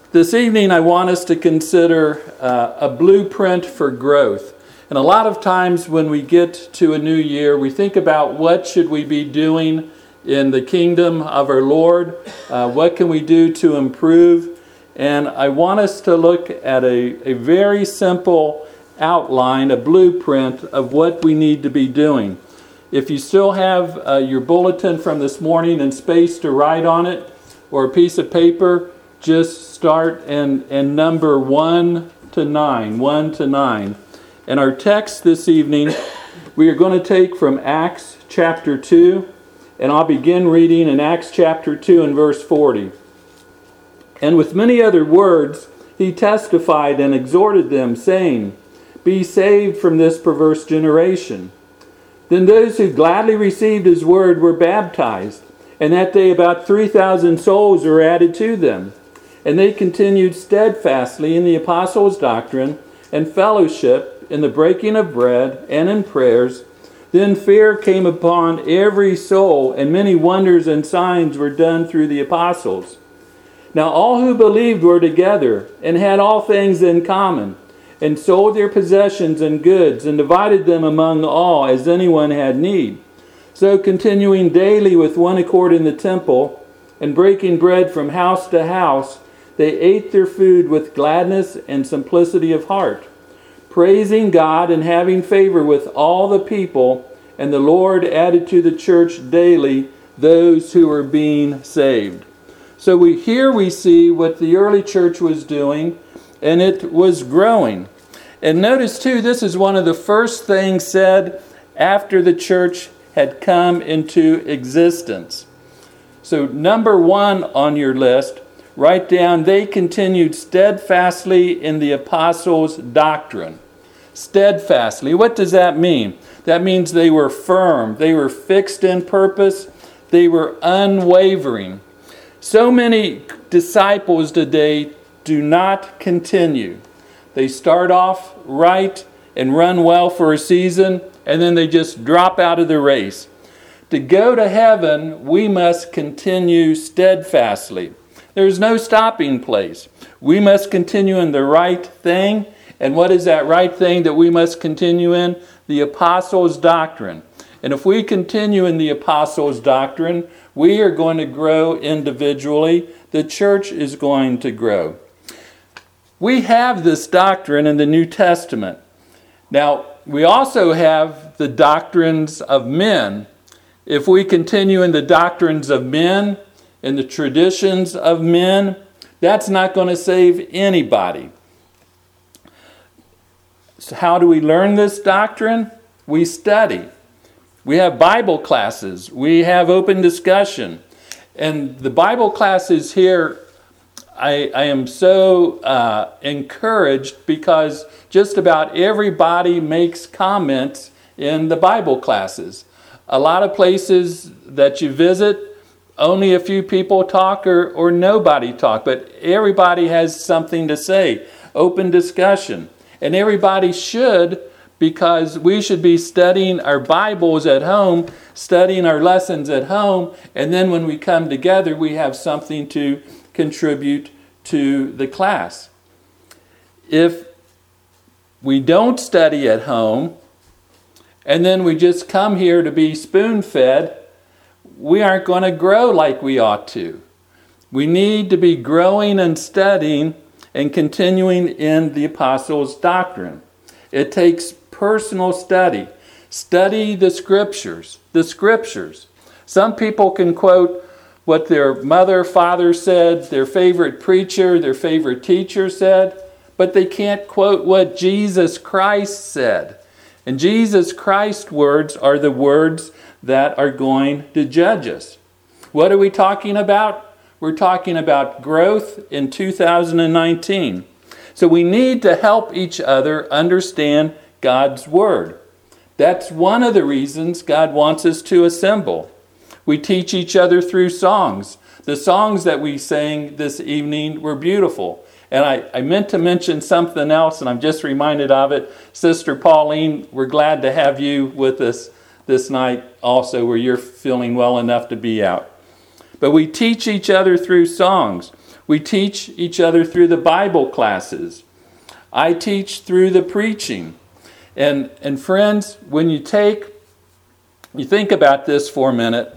This evening I want us to consider a blueprint for growth. And a lot of times when we get to a new year, we think about what should we be doing in the kingdom of our Lord? What can we do to improve? And I want us to look at a very simple outline, a blueprint of what we need to be doing. If you still have your bulletin from this morning and space to write on it, or a piece of paper, just start and number 1 to 9. And our text this evening, we are going to take from Acts chapter 2, and I'll begin reading in Acts chapter 2 and verse 40. And with many other words, he testified and exhorted them, saying, "Be saved from this perverse generation." Then those who gladly received his word were baptized, and that day about 3,000 souls were added to them. And they continued steadfastly in the apostles' doctrine and fellowship, in the breaking of bread and in prayers. Then fear came upon every soul, and many wonders and signs were done through the apostles. Now all who believed were together and had all things in common, and sold their possessions and goods, and divided them among all as anyone had need. So continuing daily with one accord in the temple, and breaking bread from house to house, they ate their food with gladness and simplicity of heart, praising God and having favor with all the people. And the Lord added to the church daily those who were being saved. So here we see what the early church was doing, and it was growing. And notice too, this is one of the first things said after the church had come into existence. So number 1 on your list, write down, they continued steadfastly in the apostles' doctrine. Steadfastly. What does that mean? That means they were firm. They were fixed in purpose. They were unwavering. So many disciples today do not continue. They start off right and run well for a season, and then they just drop out of the race. To go to heaven, we must continue steadfastly. There's no stopping place. We must continue in the right thing. And what is that right thing that we must continue in? The apostles' doctrine. And if we continue in the apostles' doctrine, we are going to grow individually. The church is going to grow. We have this doctrine in the New Testament. Now, we also have the doctrines of men. If we continue in the doctrines of men, in the traditions of men, that's not going to save anybody. So how do we learn this doctrine? We study. We have Bible classes. We have open discussion. And the Bible classes here, I am so encouraged because just about everybody makes comments in the Bible classes. A lot of places that you visit, only a few people talk or nobody talk, but everybody has something to say. Open discussion. And everybody should, because we should be studying our Bibles at home, studying our lessons at home, and then when we come together, we have something to contribute to the class. If we don't study at home, and then we just come here to be spoon-fed, we aren't going to grow like we ought to. We need to be growing and studying and continuing in the apostles' doctrine. It takes personal study. Study the scriptures. The scriptures. Some people can quote what their mother, father said, their favorite preacher, their favorite teacher said, but they can't quote what Jesus Christ said. And Jesus Christ's words are the words that are going to judge us. What are we talking about? We're talking about growth in 2019. So we need to help each other understand God's Word. That's one of the reasons God wants us to assemble. We teach each other through songs. The songs that we sang this evening were beautiful. And I meant to mention something else, and I'm just reminded of it. Sister Pauline, we're glad to have you with us this night also, where you're feeling well enough to be out. But we teach each other through songs. We teach each other through the Bible classes. I teach through the preaching. And friends, when you think about this for a minute,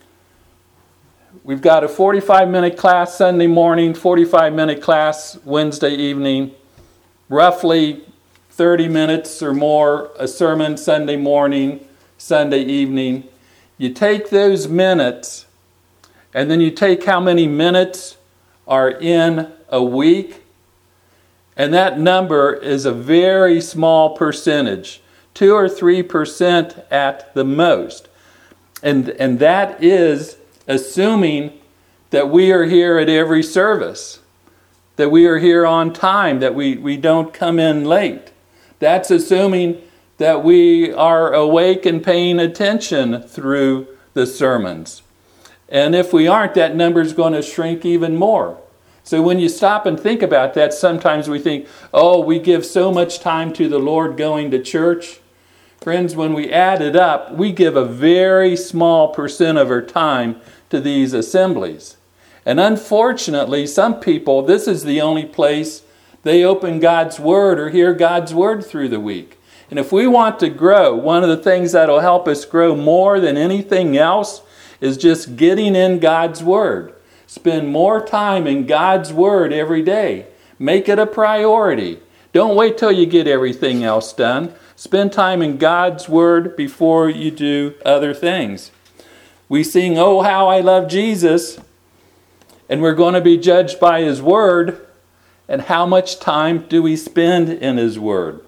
we've got a 45-minute class Sunday morning, 45-minute class Wednesday evening, roughly 30 minutes or more a sermon Sunday morning, Sunday evening. You take those minutes, and then you take how many minutes are in a week, and that number is a very small percentage, 2 or 3% at the most. And that is assuming that we are here at every service, that we are here on time, that we don't come in late. That's assuming that we are awake and paying attention through the sermons. And if we aren't, that number is going to shrink even more. So when you stop and think about that, sometimes we think, oh, we give so much time to the Lord going to church. Friends, when we add it up, we give a very small percent of our time to these assemblies. And unfortunately, some people, this is the only place they open God's Word or hear God's Word through the week. And if we want to grow, one of the things that will help us grow more than anything else is just getting in God's Word. Spend more time in God's Word every day. Make it a priority. Don't wait till you get everything else done. Spend time in God's Word before you do other things. We sing, "Oh, how I love Jesus," and we're going to be judged by His Word. And how much time do we spend in His Word?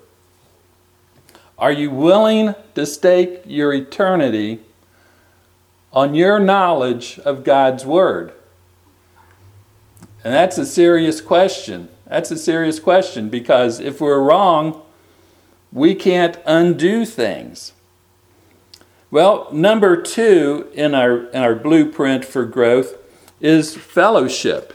Are you willing to stake your eternity on your knowledge of God's Word? And that's a serious question. That's a serious question, because if we're wrong, we can't undo things. Well, number 2 in our blueprint for growth is fellowship.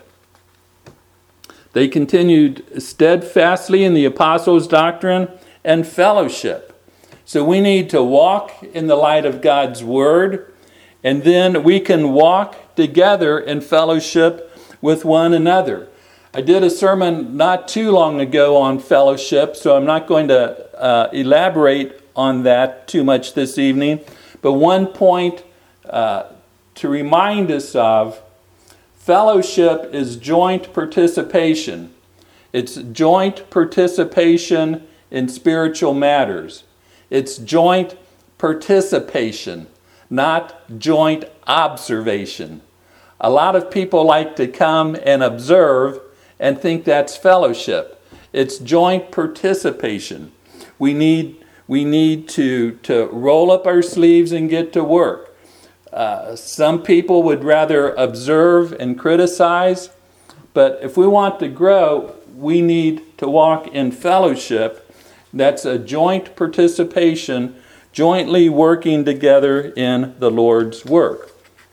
They continued steadfastly in the apostles' doctrine and fellowship. So we need to walk in the light of God's Word, and then we can walk together in fellowship with one another. I did a sermon not too long ago on fellowship, so I'm not going to elaborate on that too much this evening. But one point to remind us of, fellowship is joint participation. It's joint participation in spiritual matters. It's joint participation, not joint observation. A lot of people like to come and observe and think that's fellowship. It's joint participation. We need to roll up our sleeves and get to work. Some people would rather observe and criticize, but if we want to grow, we need to walk in fellowship. That's a joint participation, jointly working together in the Lord's work.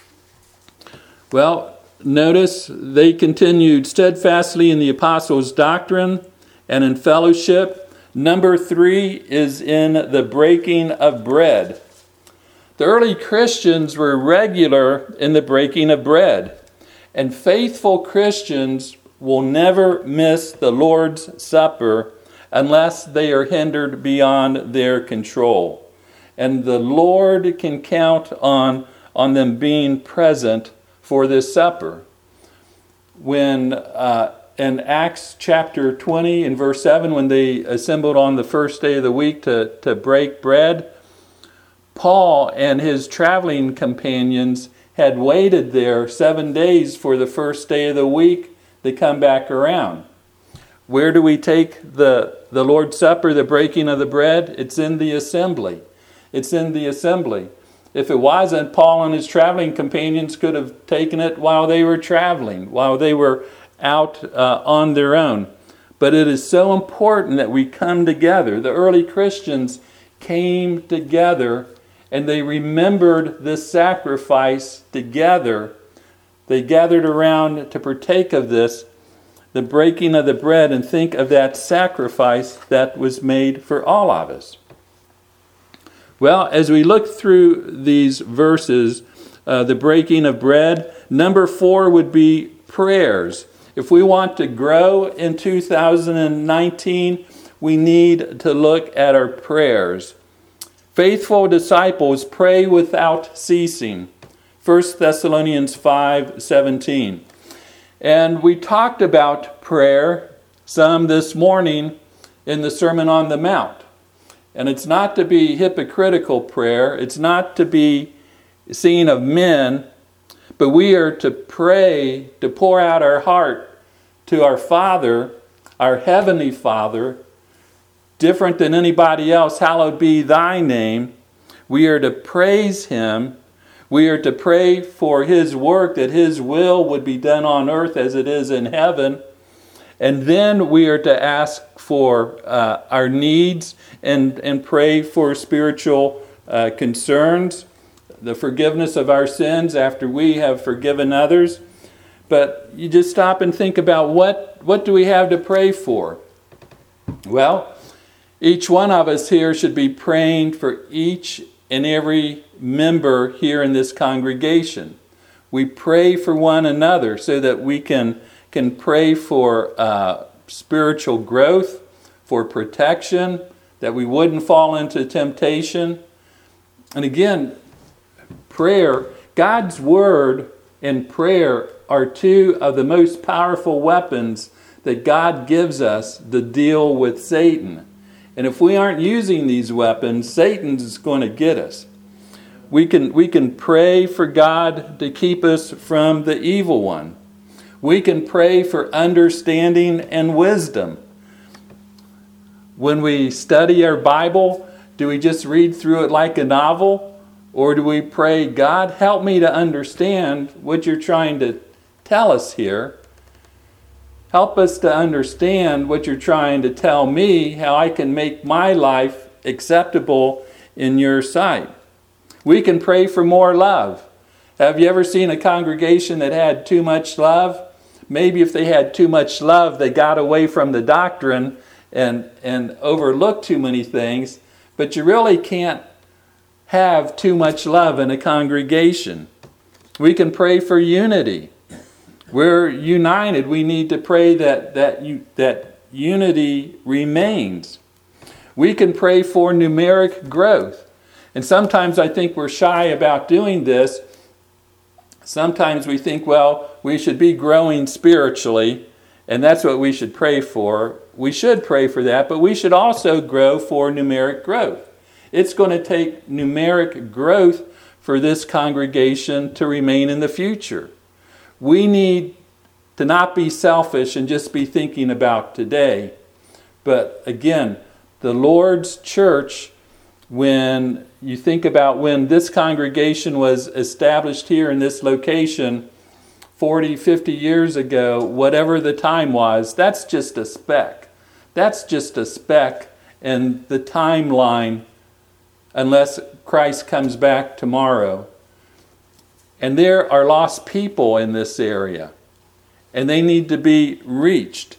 Well, notice they continued steadfastly in the apostles' doctrine and in fellowship. Number 3 is in the breaking of bread. The early Christians were regular in the breaking of bread, and faithful Christians will never miss the Lord's Supper unless they are hindered beyond their control. And the Lord can count on them being present for this supper. When in Acts chapter 20 and verse 7, when they assembled on the first day of the week to break bread, Paul and his traveling companions had waited there 7 days for the first day of the week to come back around. Where do we take the Lord's Supper, the breaking of the bread? It's in the assembly. It's in the assembly. If it wasn't, Paul and his traveling companions could have taken it while they were traveling, while they were out on their own. But it is so important that we come together. The early Christians came together and they remembered this sacrifice together. They gathered around to partake of this, the breaking of the bread, and think of that sacrifice that was made for all of us. Well, as we look through these verses, the breaking of bread, number 4 would be prayers. If we want to grow in 2019, we need to look at our prayers. Faithful disciples pray without ceasing. 1 Thessalonians 5:17. And we talked about prayer some this morning in the Sermon on the Mount. And it's not to be hypocritical prayer. It's not to be seen of men. But we are to pray, to pour out our heart to our Father, our Heavenly Father, different than anybody else. Hallowed be thy name. We are to praise Him. We are to pray for His work, that His will would be done on earth as it is in heaven. And then we are to ask for our needs and pray for spiritual concerns, the forgiveness of our sins after we have forgiven others. But you just stop and think about what do we have to pray for? Well, each one of us here should be praying for each and every member here in this congregation. We pray for one another so that we can pray for spiritual growth, for protection, that we wouldn't fall into temptation. And again, prayer, God's Word and prayer are two of the most powerful weapons that God gives us to deal with Satan. And if we aren't using these weapons, Satan's going to get us. We can pray for God to keep us from the evil one. We can pray for understanding and wisdom. When we study our Bible, do we just read through it like a novel? Or do we pray, God, help me to understand what you're trying to tell us here? Help us to understand what you're trying to tell me, how I can make my life acceptable in your sight. We can pray for more love. Have you ever seen a congregation that had too much love? Maybe if they had too much love, they got away from the doctrine and overlooked too many things. But you really can't have too much love in a congregation. We can pray for unity. We're united. We need to pray that unity remains. We can pray for numeric growth. And sometimes I think we're shy about doing this. Sometimes we think, well, we should be growing spiritually, and that's what we should pray for. We should pray for that, but we should also grow for numeric growth. It's going to take numeric growth for this congregation to remain in the future. We need to not be selfish and just be thinking about today. But again, the Lord's church, when you think about when this congregation was established here in this location 40, 50 years ago, whatever the time was, that's just a speck. That's just a speck in the timeline unless Christ comes back tomorrow. And there are lost people in this area, and they need to be reached.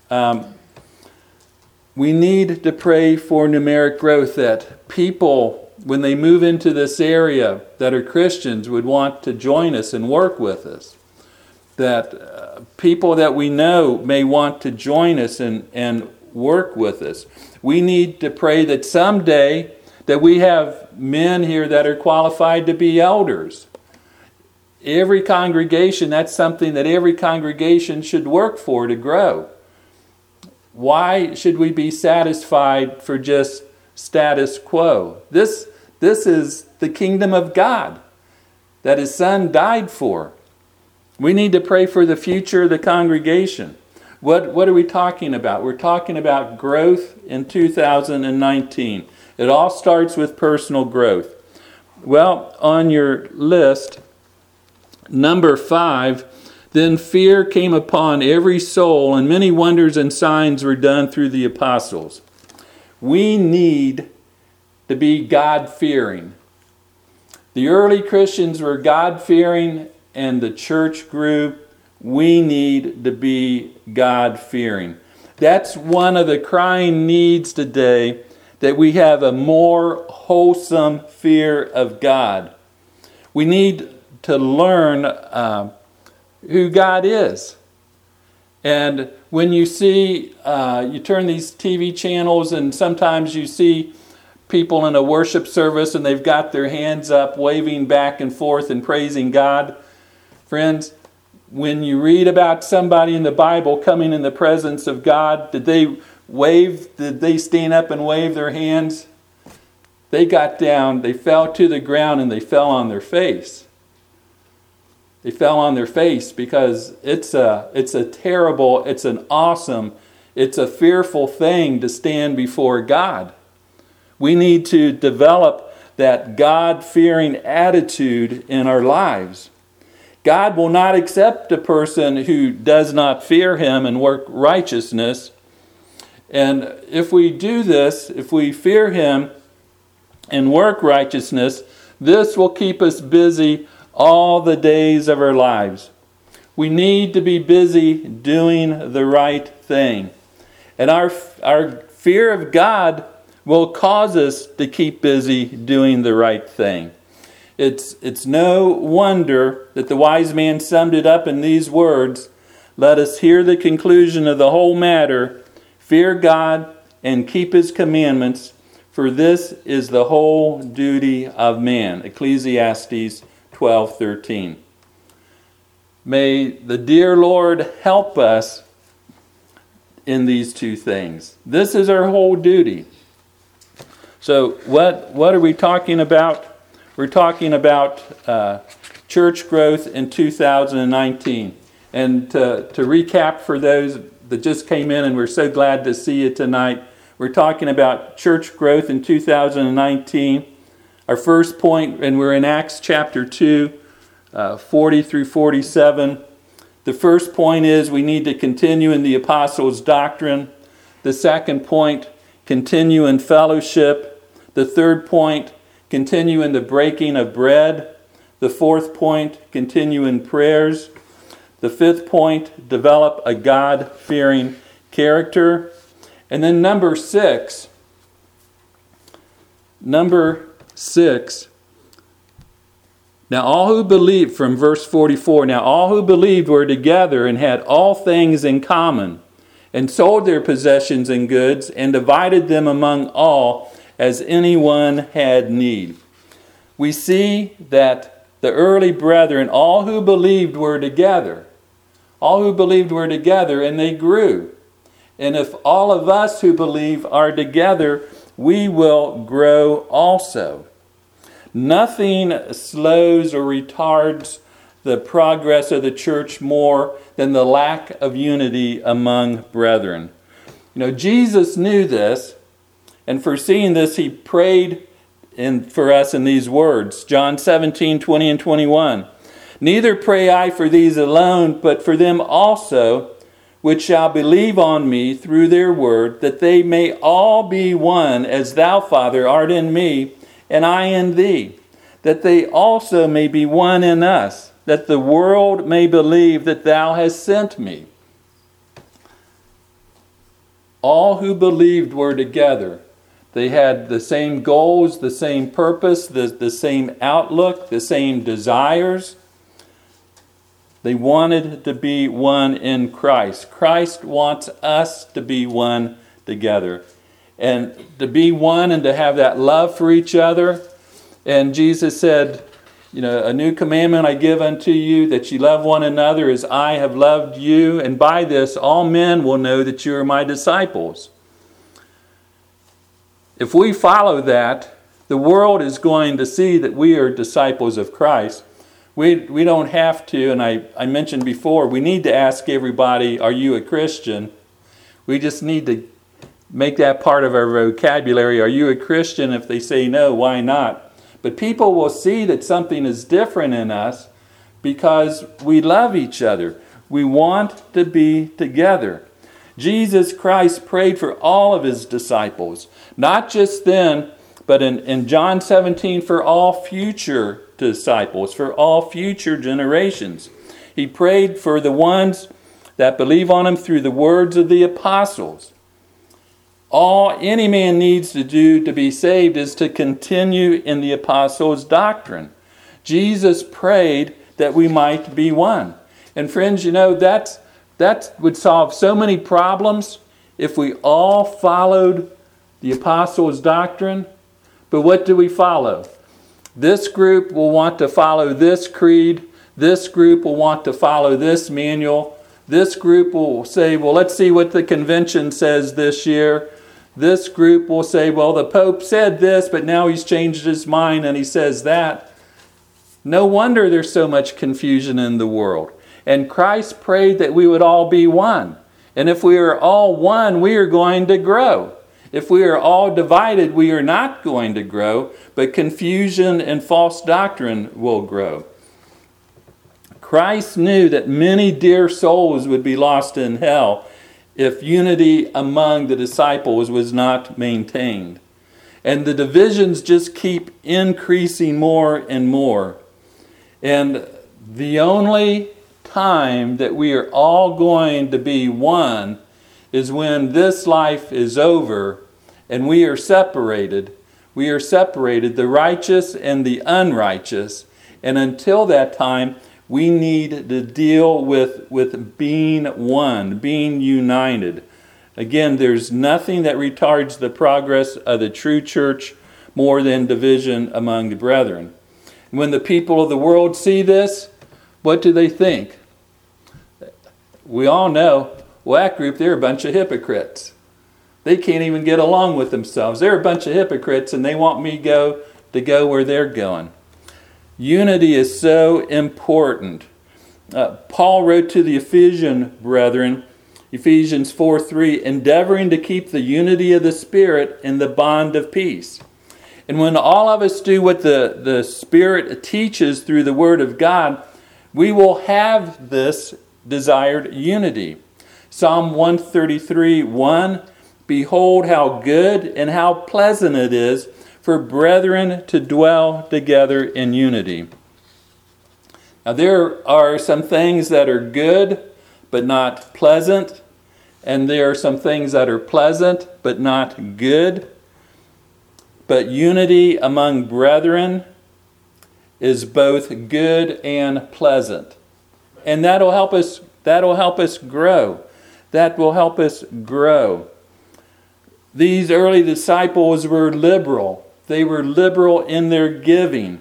We need to pray for numeric growth, that people, when they move into this area that are Christians, would want to join us and work with us. That people that we know may want to join us and work with us. We need to pray that someday that we have men here that are qualified to be elders. Every congregation, that's something that every congregation should work for to grow. Why should we be satisfied for just status quo? This is the kingdom of God that His Son died for. We need to pray for the future of the congregation. What are we talking about? We're talking about growth in 2019. It all starts with personal growth. Well, on your list, number 5, then fear came upon every soul, and many wonders and signs were done through the apostles. We need to be God-fearing. The early Christians were God-fearing, and the church grew. We need to be God-fearing. That's one of the crying needs today, that we have a more wholesome fear of God. We need to learn who God is. And when you see, you turn these TV channels and sometimes you see people in a worship service and they've got their hands up waving back and forth and praising God. Friends, when you read about somebody in the Bible coming in the presence of God, did they wave? Did they stand up and wave their hands? They got down, they fell to the ground, and they fell on their face. They fell on their face because it's a terrible, it's an awesome, it's a fearful thing to stand before God. We need to develop that God-fearing attitude in our lives. God will not accept a person who does not fear Him and work righteousness. And if we do this, if we fear Him and work righteousness, this will keep us busy all the days of our lives. We need to be busy doing the right thing. And our fear of God will cause us to keep busy doing the right thing. It's no wonder that the wise man summed it up in these words, "Let us hear the conclusion of the whole matter. Fear God and keep His commandments, for this is the whole duty of man." Ecclesiastes 12:13. May the dear Lord help us in these two things. This is our whole duty. So what are we talking about? We're talking about church growth in 2019. And to recap for those that just came in, and we're so glad to see you tonight, we're talking about church growth in 2019. Our first point, and we're in Acts chapter 2, 40 through 47. The first point is we need to continue in the apostles' doctrine. The second point, continue in fellowship. The third point, continue in the breaking of bread. The fourth point, continue in prayers. The fifth point, develop a God-fearing character. And then number six, now all who believed, from verse 44, now all who believed were together and had all things in common, and sold their possessions and goods, and divided them among all as anyone had need. We see that the early brethren, all who believed were together. All who believed were together, and they grew. And if all of us who believe are together, we will grow also. Nothing slows or retards the progress of the church more than the lack of unity among brethren. Jesus knew this, and foreseeing this, He prayed for us in these words. John 17:20 and 21. "Neither pray I for these alone, but for them also, which shall believe on me through their word, that they may all be one, as thou, Father, art in me, and I in thee, that they also may be one in us, that the world may believe that thou hast sent me." All who believed were together. They had the same goals, the same purpose, the same outlook, the same desires. They wanted to be one in Christ. Christ wants us to be one together. And to be one and to have that love for each other. And Jesus said, "A new commandment I give unto you, that ye love one another as I have loved you. And by this all men will know that you are my disciples." If we follow that, the world is going to see that we are disciples of Christ. We don't have to, and I mentioned before, we need to ask everybody, "Are you a Christian?" We just need to make that part of our vocabulary. Are you a Christian? If they say no, why not? But people will see that something is different in us because we love each other. We want to be together. Jesus Christ prayed for all of His disciples, not just then, but in John 17 for all future disciples, for all future generations. He prayed for the ones that believe on Him through the words of the apostles. All any man needs to do to be saved is to continue in the apostles' doctrine. Jesus prayed that we might be one. And friends, that's That would solve so many problems if we all followed the apostles' doctrine. But what do we follow? This group will want to follow this creed. This group will want to follow this manual. This group will say, well, let's see what the convention says this year. This group will say, well, the Pope said this, but now he's changed his mind and he says that. No wonder there's so much confusion in the world. And Christ prayed that we would all be one. And if we are all one, we are going to grow. If we are all divided, we are not going to grow, but confusion and false doctrine will grow. Christ knew that many dear souls would be lost in hell if unity among the disciples was not maintained. And the divisions just keep increasing more and more. And the only time that we are all going to be one is when this life is over and we are separated. We are separated, the righteous and the unrighteous. And until that time, we need to deal with being one, being united. Again, there's nothing that retards the progress of the true church more than division among the brethren. When the people of the world see this, what do they think? We all know, well, that group, they're a bunch of hypocrites. They can't even get along with themselves. They're a bunch of hypocrites and they want me to go where they're going. Unity is so important. Paul wrote to the Ephesian brethren, Ephesians 4:3, endeavoring to keep the unity of the Spirit in the bond of peace. And when all of us do what the Spirit teaches through the Word of God, we will have this desired unity. Psalm 133:1, behold how good and how pleasant it is for brethren to dwell together in unity. Now there are some things that are good but not pleasant, and there are some things that are pleasant but not good. But unity among brethren is both good and pleasant. And that'll help us grow. That will help us grow. These early disciples were liberal. They were liberal in their giving.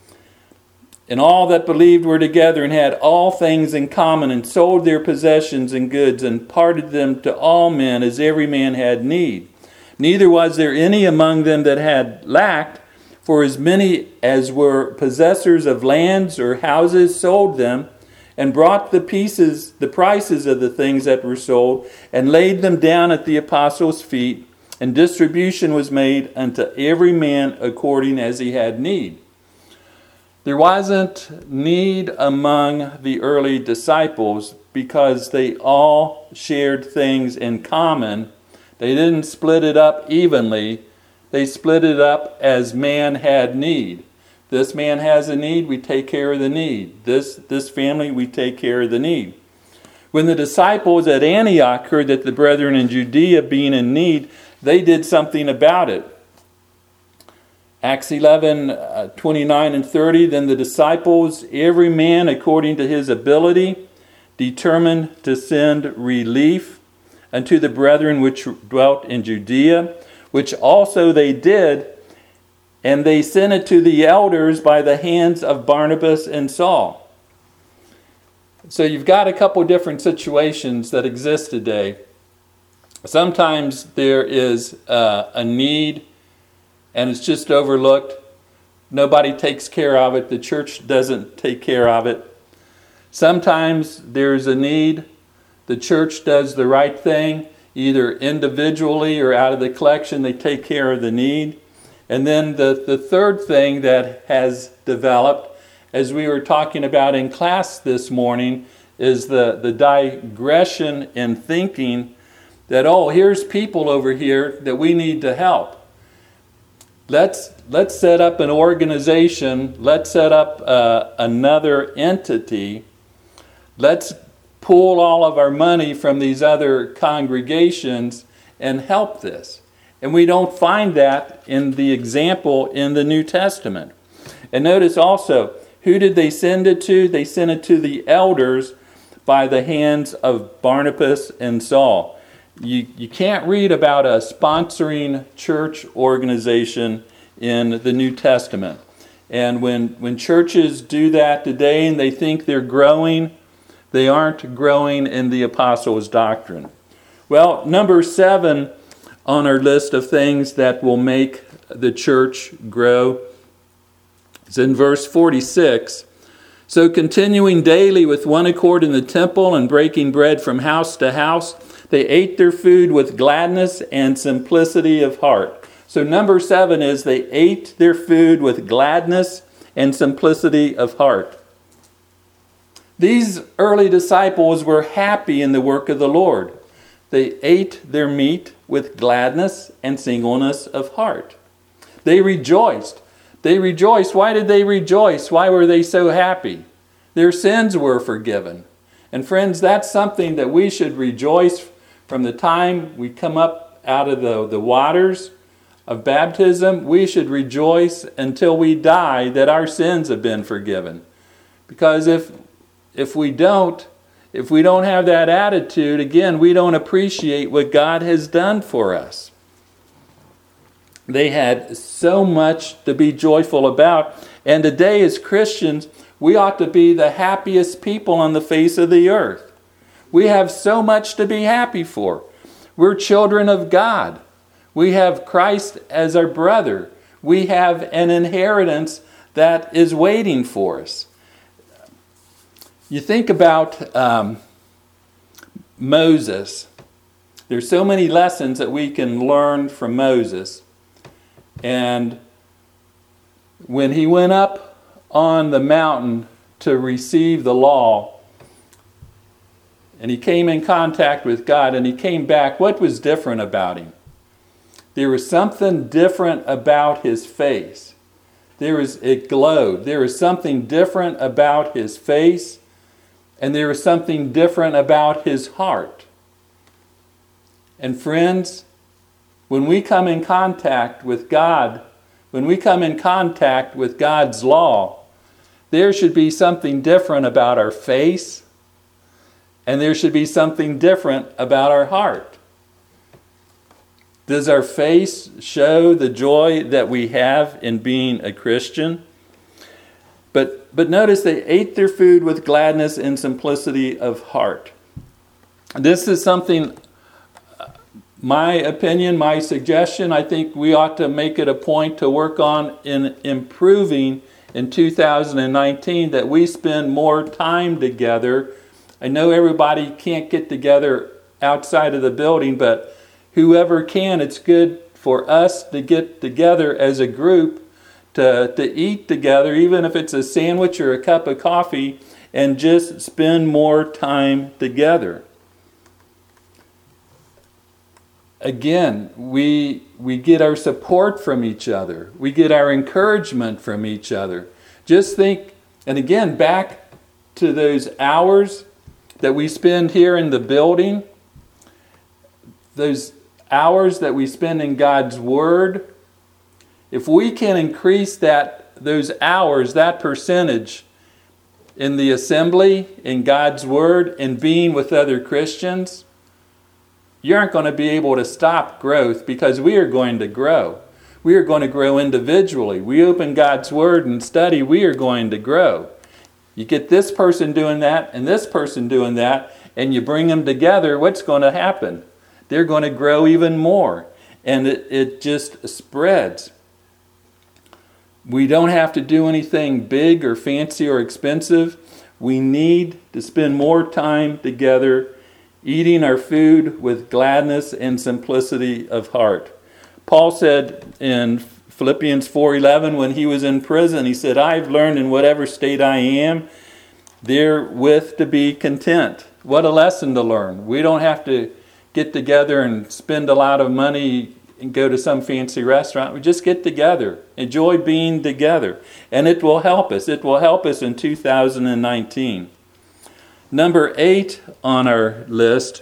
And all that believed were together and had all things in common, and sold their possessions and goods and parted them to all men as every man had need. Neither was there any among them that had lacked, for as many as were possessors of lands or houses sold them, and brought the prices of the things that were sold, and laid them down at the apostles' feet, and distribution was made unto every man according as he had need. There wasn't need among the early disciples because they all shared things in common. They didn't split it up evenly. They split it up as man had need. This man has a need, we take care of the need. This family, we take care of the need. When the disciples at Antioch heard that the brethren in Judea being in need, they did something about it. Acts 11:29 and 30, then the disciples, every man according to his ability, determined to send relief unto the brethren which dwelt in Judea, which also they did, and they sent it to the elders by the hands of Barnabas and Saul. So you've got a couple different situations that exist today. Sometimes there is a need and it's just overlooked. Nobody takes care of it. The church doesn't take care of it. Sometimes there's a need. The church does the right thing, either individually or out of the collection. They take care of the need. And then the third thing that has developed, as we were talking about in class this morning, is the digression in thinking that, oh, here's people over here that we need to help. Let's set up an organization. Let's set up another entity. Let's pull all of our money from these other congregations and help this. And we don't find that in the example in the New Testament. And notice also, who did they send it to? They sent it to the elders by the hands of Barnabas and Saul. You can't read about a sponsoring church organization in the New Testament. And when churches do that today and they think they're growing, they aren't growing in the apostles' doctrine. Well, number 7 on our list of things that will make the church grow is in verse 46. So continuing daily with one accord in the temple and breaking bread from house to house, they ate their food with gladness and simplicity of heart. So number 7 is they ate their food with gladness and simplicity of heart. These early disciples were happy in the work of the Lord. They ate their meat with gladness and singleness of heart. They rejoiced. They rejoiced. Why did they rejoice? Why were they so happy? Their sins were forgiven. And friends, that's something that we should rejoice from the time we come up out of the waters of baptism. We should rejoice until we die that our sins have been forgiven. Because if we don't have that attitude, again, we don't appreciate what God has done for us. They had so much to be joyful about. And today as Christians, we ought to be the happiest people on the face of the earth. We have so much to be happy for. We're children of God. We have Christ as our brother. We have an inheritance that is waiting for us. You think about Moses. There's so many lessons that we can learn from Moses. And when he went up on the mountain to receive the law, and he came in contact with God, and he came back, what was different about him? There was something different about his face. It glowed. There was something different about his face, and there was something different about his heart. And friends, when we come in contact with God, when we come in contact with God's law, there should be something different about our face, and there should be something different about our heart. Does our face show the joy that we have in being a Christian? But notice they ate their food with gladness and simplicity of heart. This is something, my opinion, my suggestion, I think we ought to make it a point to work on in improving in 2019, that we spend more time together. I know everybody can't get together outside of the building, but whoever can, it's good for us to get together as a group to eat together, even if it's a sandwich or a cup of coffee, and just spend more time together. Again, we get our support from each other. We get our encouragement from each other. Just think, and again, back to those hours that we spend here in the building, those hours that we spend in God's Word. If we can increase those hours, that percentage in the assembly, in God's Word, in being with other Christians, you aren't going to be able to stop growth, because we are going to grow. We are going to grow individually. We open God's Word and study, we are going to grow. You get this person doing that and this person doing that, and you bring them together, what's going to happen? They're going to grow even more. And it just spreads. We don't have to do anything big or fancy or expensive. We need to spend more time together, eating our food with gladness and simplicity of heart. Paul said in Philippians 4:11, when he was in prison, he said, I've learned in whatever state I am, therewith to be content. What a lesson to learn. We don't have to get together and spend a lot of money and go to some fancy restaurant. We just get together, enjoy being together, and it will help us. It will help us in 2019. Number 8 on our list,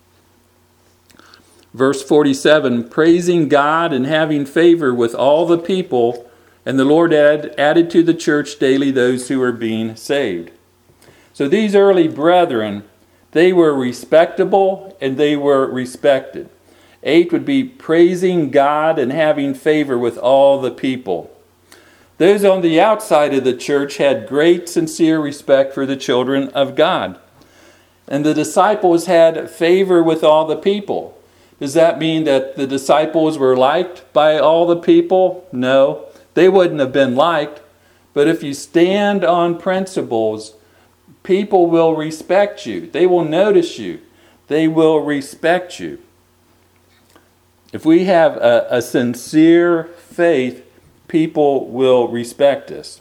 verse 47, praising God and having favor with all the people, and the Lord added to the church daily those who were being saved. So these early brethren, They were respectable and they were respected. 8 would be praising God and having favor with all the people. Those on the outside of the church had great, sincere respect for the children of God. And the disciples had favor with all the people. Does that mean that the disciples were liked by all the people? No, they wouldn't have been liked. But if you stand on principles, people will respect you. They will notice you. They will respect you. If we have a sincere faith, people will respect us.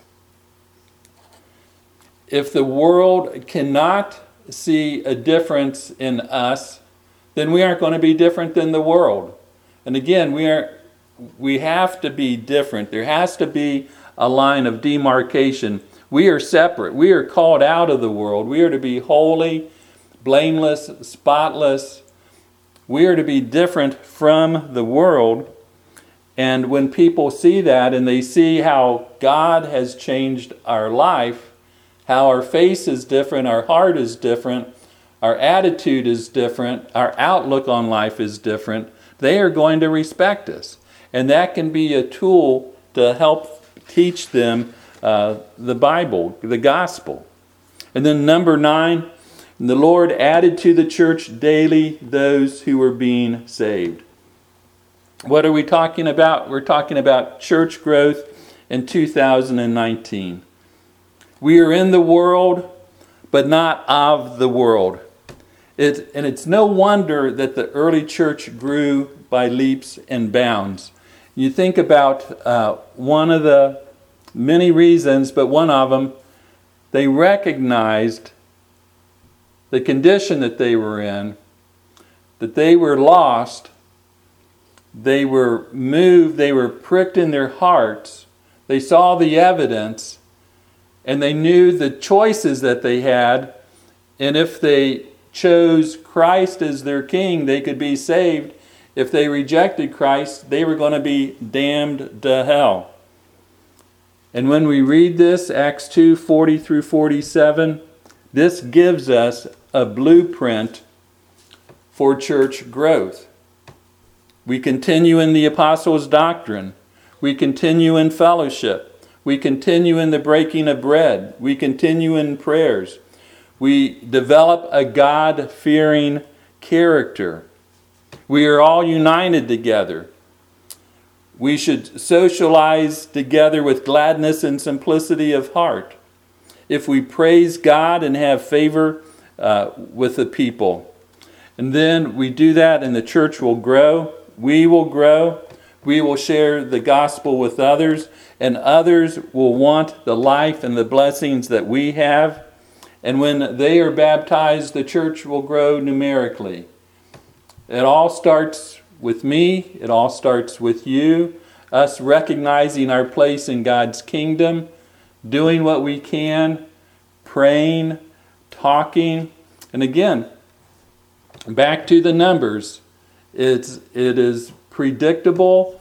If the world cannot see a difference in us, then we aren't going to be different than the world. And again, we have to be different. There has to be a line of demarcation. We are separate. We are called out of the world. We are to be holy, blameless, spotless. We are to be different from the world. And when people see that and they see how God has changed our life, how our face is different, our heart is different, our attitude is different, our outlook on life is different, they are going to respect us. And that can be a tool to help teach them the Bible, the gospel. And then number 9, the Lord added to the church daily those who were being saved. What are we talking about? We're talking about church growth in 2019. We are in the world, but not of the world. And it's no wonder that the early church grew by leaps and bounds. You think about one of the many reasons, but one of them, they recognized the condition that they were in, that they were lost, they were moved, they were pricked in their hearts, they saw the evidence, and they knew the choices that they had, and if they chose Christ as their king, they could be saved. If they rejected Christ, they were going to be damned to hell. And when we read this, Acts 2:40 through 47, this gives us a blueprint for church growth. We continue in the apostles' doctrine. We continue in fellowship. We continue in the breaking of bread. We continue in prayers. We develop a God-fearing character. We are all united together. We should socialize together with gladness and simplicity of heart. If we praise God and have favor with the people. And then we do that and the church will grow. We will grow. We will share the gospel with others. And others will want the life and the blessings that we have. And when they are baptized, the church will grow numerically. It all starts with me. It all starts with you. Us recognizing our place in God's kingdom, doing what we can, praying, talking. And again, back to the numbers. It is predictable.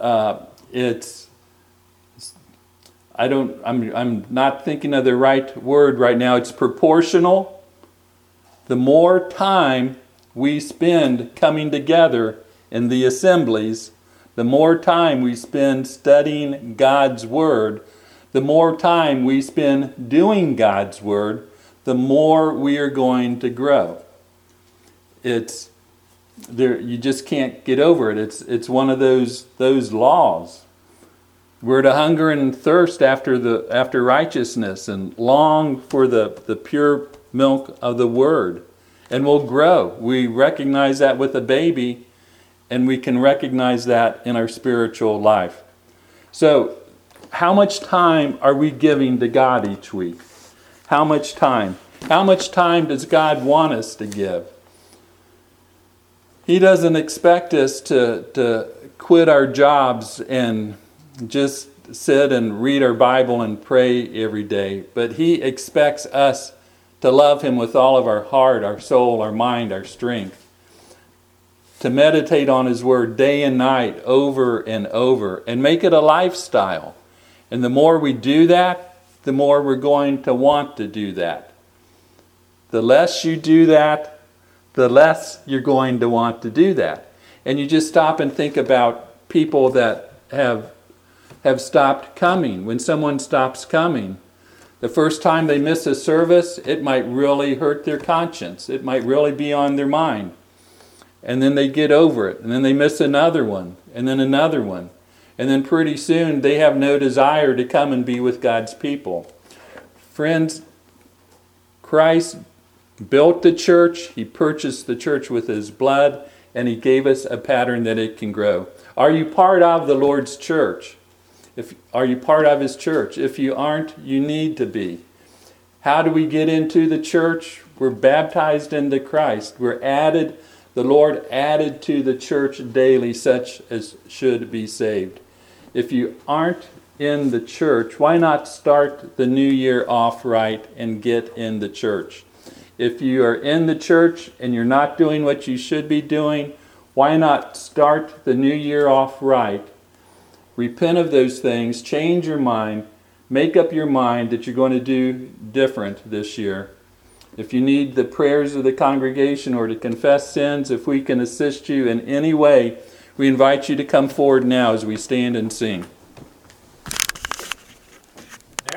I'm not thinking of the right word right now. It's proportional. The more time we spend coming together in the assemblies, the more time we spend studying God's Word, the more time we spend doing God's Word, the more we are going to grow. It's there. You just can't get over it. It's one of those laws. We're to hunger and thirst after righteousness and long for the pure milk of the Word. And we'll grow. We recognize that with a baby, and we can recognize that in our spiritual life. So, how much time are we giving to God each week? How much time? How much time does God want us to give? He doesn't expect us to quit our jobs and just sit and read our Bible and pray every day. But He expects us to love Him with all of our heart, our soul, our mind, our strength. To meditate on His Word day and night over and over and make it a lifestyle. And the more we do that, the more we're going to want to do that. The less you do that, the less you're going to want to do that. And you just stop and think about people that have stopped coming. When someone stops coming, the first time they miss a service, it might really hurt their conscience. It might really be on their mind. And then they get over it. And then they miss another one. And then another one. And then pretty soon they have no desire to come and be with God's people. Friends, Christ built the church. He purchased the church with His blood. And He gave us a pattern that it can grow. Are you part of the Lord's church? Are you part of His church? If you aren't, you need to be. How do we get into the church? We're baptized into Christ. The Lord added to the church daily such as should be saved. If you aren't in the church, why not start the new year off right and get in the church? If you are in the church and you're not doing what you should be doing, why not start the new year off right? Repent of those things, change your mind, make up your mind that you're going to do different this year. If you need the prayers of the congregation or to confess sins, if we can assist you in any way, we invite you to come forward now as we stand and sing.